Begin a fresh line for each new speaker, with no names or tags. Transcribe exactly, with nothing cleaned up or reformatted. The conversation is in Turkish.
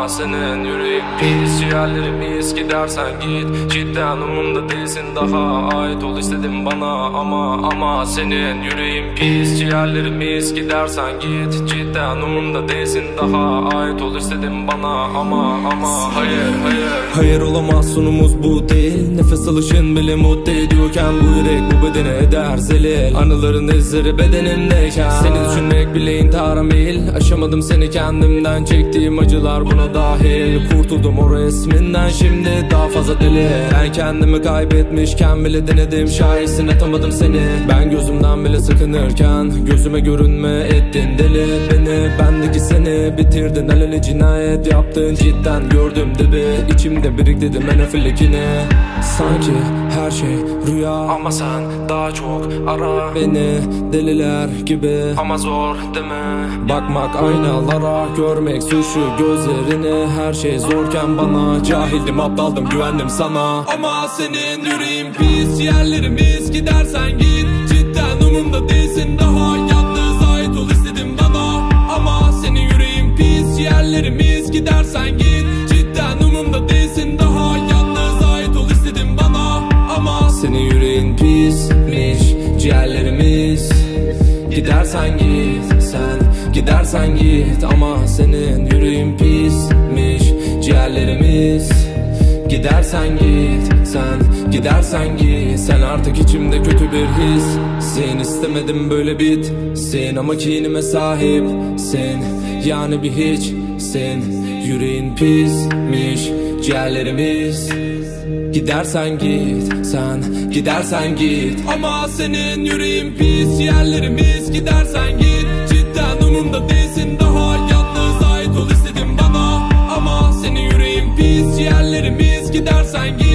Ama senin yüreğin pis, ciğerlerimiz, gidersen git. Cidden umurumda değilsin, daha ait ol istedim bana. Ama ama senin yüreğin pis, ciğerlerimiz, gidersen git. Cidden umurumda değilsin, daha ait ol istedim bana. Ama ama hayır hayır
Hayır olamaz, sonumuz bu değil. Nefes alışın bile mutlu ediyorken bu yürek bu bedene eder zelil. Anıların izleri bedenimdeyken seni düşünmek bile intihara meyil. Aşamadım seni kendimden, çektiğim acılar buna dahil. Kurtuldum o resminden, şimdi daha fazla deli. Ben kendimi kaybetmişken bile denedim, şahisin atamadım seni. Ben gözümden bile sakınırken gözüme görünme ettin deli beni. Bendeki seni bitirdin, aleni cinayet yaptın. Cidden gördüm dibi, içimde biriktirdim en öfülekini. Sanki her şey rüya
ama sen daha çok ara
beni deliler gibi.
Ama zor değil mi?
Bakmak aynalara, görmek suçlu gözlerini. Her şey zorken bana cahildim, aptaldım, güvendim sana. Ama senin yüreğin pis, yerlerimiz, gidersen git. Cidden umurumda değilsin, daha yalnız ait ol istedim bana. Ama senin yüreğin pis, yerlerimiz, gidersen git. Cidden umurumda değilsin, daha yalnız ait ol istedim bana. Ama senin yüreğin pismiş, ciğerlerimiz, gidersen git. Sen gidersen git. Ama senin yüreğin pismiş, ciğerlerimiz, gidersen git. Sen gidersen git. Sen artık içimde kötü bir his. Sen istemedim böyle bit. Sen ama kinime sahipsin, yani bir hiç. Sen yüreğin pismiş, ciğerlerimiz, gidersen git. Sen gidersen git. Ama senin yüreğin pis, ciğerlerimiz, gidersen git. Cidden umurumda değilsin, daha yalnız ait ol istedim bana. Ama senin yüreğin pis, ciğerlerimiz, gidersen git.